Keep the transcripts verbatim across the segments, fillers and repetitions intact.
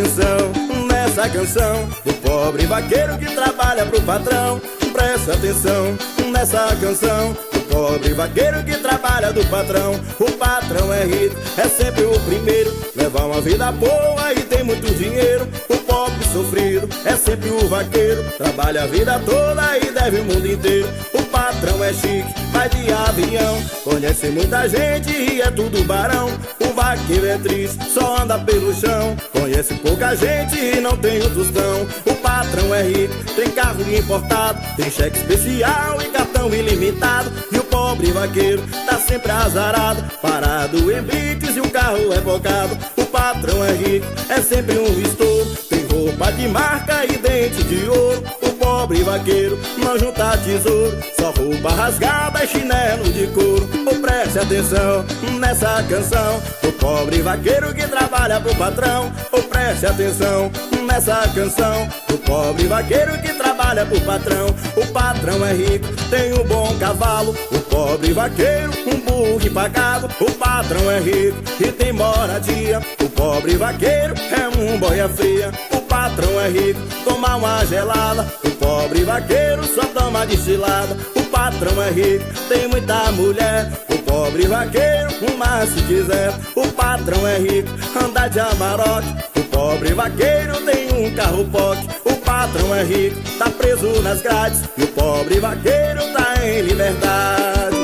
atenção nessa canção do pobre vaqueiro que trabalha pro patrão. Presta atenção nessa canção do pobre vaqueiro que trabalha do patrão. O patrão é rico, é sempre o primeiro, leva uma vida boa e tem muito dinheiro. O pobre sofrido é sempre o vaqueiro, trabalha a vida toda e deve o mundo inteiro. O patrão é chique, vai de avião, conhece muita gente e é tudo barão. O vaqueiro é triste, só anda pelo chão, conhece pouca gente e não tem um tostão. O patrão é rico, tem carro importado, tem cheque especial e cartão ilimitado. E o pobre vaqueiro tá sempre azarado, parado em blitz e o carro é bocado. O patrão é rico, é sempre um estouro, tem roupa de marca e dente de ouro. O pobre vaqueiro não junta tesouro, só roupa rasgada e chinelo de couro. Oh, preste atenção nessa canção do pobre vaqueiro que trabalha pro patrão. Oh, preste atenção nessa canção do pobre vaqueiro que trabalha pro patrão. O patrão é rico, tem um bom cavalo, o pobre vaqueiro um burro empacado. O patrão é rico e tem moradia, o pobre vaqueiro é um boia fria. O patrão é rico, toma uma gelada, o pobre vaqueiro só toma destilada. O patrão é rico, tem muita mulher, o pobre vaqueiro uma se quiser. O patrão é rico, anda de Amarok, o pobre vaqueiro tem um carro poque. O patrão é rico, tá preso nas grades e o pobre vaqueiro tá em liberdade.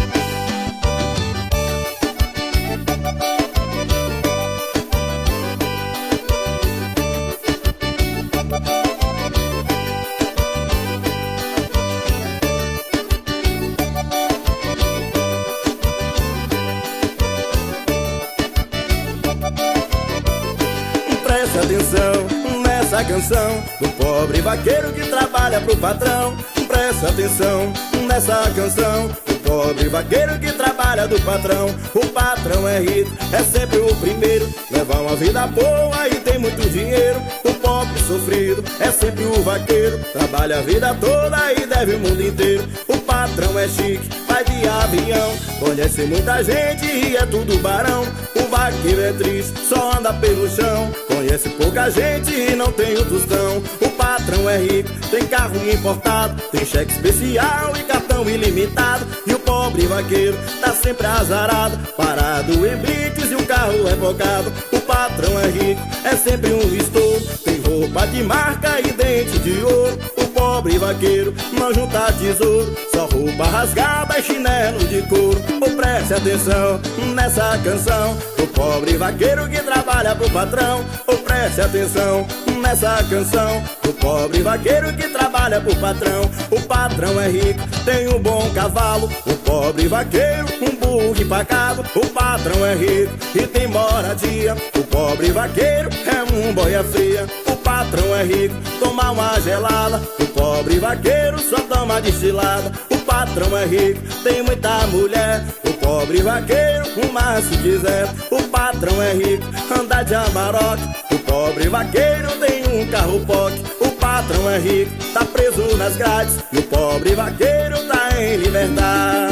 Presta atenção nessa canção do pobre vaqueiro que trabalha pro patrão. Presta atenção nessa canção do pobre vaqueiro que trabalha do patrão. O patrão é rico, é sempre o primeiro, leva uma vida boa e tem muito dinheiro. O pobre sofrido é sempre o vaqueiro, trabalha a vida toda e deve o mundo inteiro. O patrão é chique, vai de avião, conhece muita gente e é tudo barão. O vaqueiro é triste, só anda pelo chão, conhece pouca gente e não tem um tostão. O patrão é rico, tem carro importado, tem cheque especial e cartão ilimitado. E o pobre vaqueiro tá sempre azarado, parado em blitz e o carro é bocado. O patrão é rico, é sempre um estouro, tem roupa de marca e dente de ouro. O pobre vaqueiro não junta tesouro, só roupa rasgada e chinelo de couro. Oh, preste atenção nessa canção do pobre vaqueiro que trabalha pro patrão. Oh, preste atenção nessa canção do pobre vaqueiro que trabalha pro patrão. O patrão é rico, tem um bom cavalo, o pobre vaqueiro um burro empacado. O patrão é rico e tem moradia, o pobre vaqueiro é um boia fria. O patrão é rico, toma uma gelada, o pobre vaqueiro só toma destilada. O patrão é rico, tem muita mulher, o pobre vaqueiro uma se quiser. O patrão é rico, anda de Amarok, o pobre vaqueiro tem um carro poque. O patrão é rico, tá preso nas grades e o pobre vaqueiro tá em liberdade.